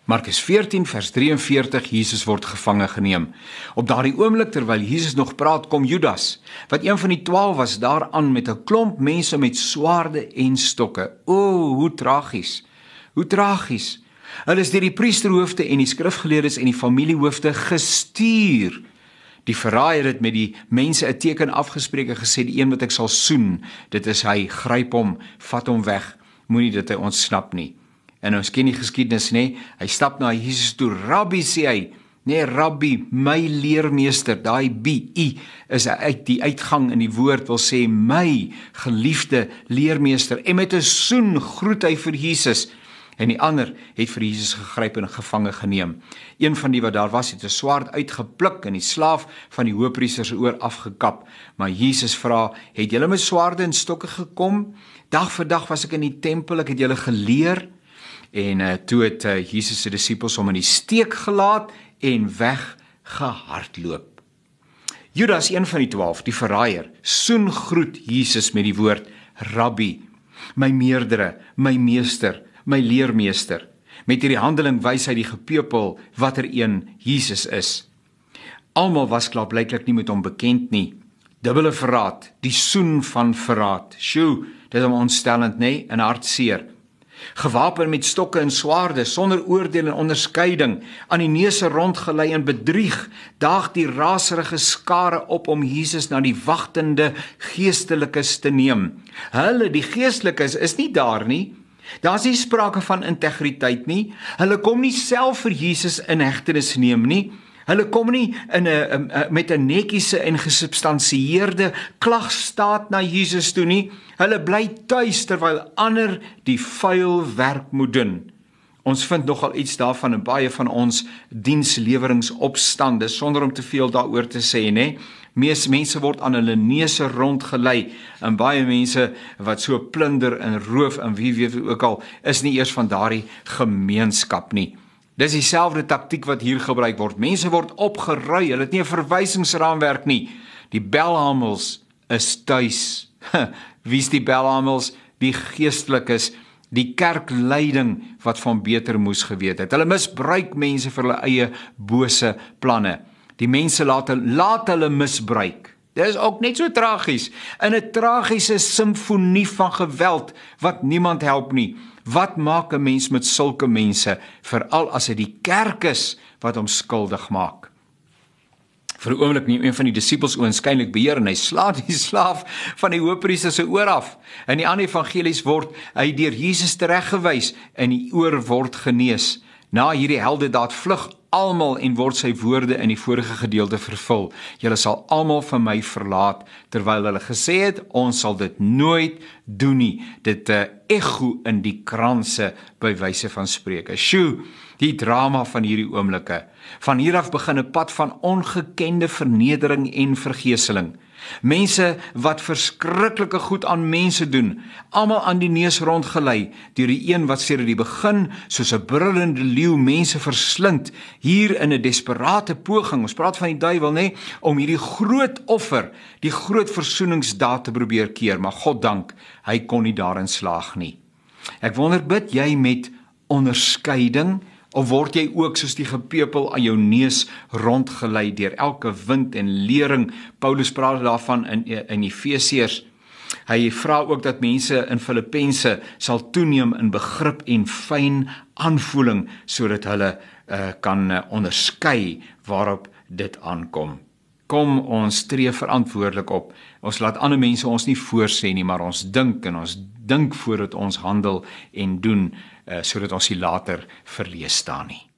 Markus 14 vers 43, Jesus word gevange geneem. Op daardie oomblik terwyl Jesus nog praat, kom Judas, wat een van die 12 was, daaraan met 'n klomp mense met swaarde en stokke. O, hoe tragies. Hoe tragies. Hulle is deur die priesterhoofde en die skrifgeleerdes en die familiehoofde gestuur. Die verraaier het met die mense 'n teken afgespreek en gesê, die een wat ek sal soen, dit is hy, gryp hom, vat hom weg, moenie dat hy ontsnap nie. En ons ken die geskiedenis, nê? Hy stap na Jesus toe, Rabbi sê hy, nee, Rabbi, my leermeester, daai B-I is uit die uitgang in die woord wil sê, my geliefde leermeester, en met 'n soen groet hy vir Jesus, en die ander het vir Jesus gegryp en gevange geneem. Een van die wat daar was, het 'n swaard uitgepluk en die slaaf van die hoëpriester se oor afgekap. Maar Jesus vra, het julle met swaarde en stokke gekom? Dag vir dag was ek in die tempel, ek het julle geleer. En toe het Jesus se disippels hom in die steek gelaat en weggehardloop. Judas, een van die 12, die verraaier, soen groet Jesus met die woord, Rabbi, my meerdere, my meester, my leermeester. Met hierdie handeling wys hy die gepeupel watter een Jesus is. Almal was klaarblyklik nie met hom bekend nie. Dubbele verraad, die soen van verraad. Sjoe, dit is ontstellend, nê, en hartseer. Gewapen met stokke en swaarde, sonder oordeel en onderskeiding, aan die neuse rondgelei en bedrieg, daag die raserige skare op om Jesus na die wagtende geestelikes te neem. Hulle, die geestelikes, is nie daar nie. Daar is nie sprake van integriteit nie. Hulle kom nie self vir Jesus in hegtenis neem nie. Hulle kom nie met 'n netjiese en gesubstansieerde klagstaat na Jesus toe nie. Hulle bly tuis terwyl ander die vuil werk moet doen. Ons vind nogal iets daarvan in baie van ons diensleweringsopstande, sonder om te veel daaroor te sê, nê? Meeste mense word aan hulle neuse rondgelei, en baie mense wat so plunder en roof en wie weet ook al, is nie eers van daardie gemeenskap nie. Dis dieselfde taktiek wat hier gebruik word. Mense word opgerui, hulle het nie 'n verwysingsraamwerk nie. Die belhamels is tuis. Wie's die belhamels? Die geestelikes, die kerkleiding wat van beter moes geweet het. Hulle misbruik mense vir hulle eie bose planne. Die mense laat hulle misbruik. Dit is ook net so tragies. In 'n tragiese simfonie van geweld wat niemand help nie. Wat maak 'n mens met sulke mense, veral as dit die kerk is wat hom skuldig maak? Vir 'n oomblik neem een van die disippels oënskynlik beheer en hy slaat die slaaf van die hoëpriester se oor af. In die ander evangelies word hy deur Jesus tereggewys en die oor word genees. Na hierdie heldedaad vlug almal en word sy woorde in die vorige gedeelte vervul. Julle sal almal van my verlaat, terwyl hulle gesê het, ons sal dit nooit doen nie. Dit echo in die kranse by wyse van Spreuke. Sjoe, die drama van hierdie oomblikke. Van hier af begin 'n pad van ongekende vernedering en vergeeseling. Mense wat verskriklike goed aan mense doen, almal aan die neus rondgelei, deur die een wat sedert die begin soos 'n brullende leeu mense verslind, hier in 'n desperate poging, ons praat van die duiwel, nê, om hierdie groot offer, die groot versoeningsdaad te probeer keer, maar God dank, hy kon nie daarin slaag nie. Ek wonder, bid jy met onderskeiding, of word jy ook soos die gepeupel aan jou neus rondgelei deur elke wind en lering? Paulus praat daarvan in Efesiërs. Hy vra ook dat mense in Filippense sal toeneem in begrip en fyn aanvoeling, sodat hulle kan onderskei waarop dit aankom. Kom, ons tree verantwoordelik op. Ons laat ander mense ons nie voorsê nie, maar ons dink voordat ons handel en doen, sodat ons nie later verlees staan nie.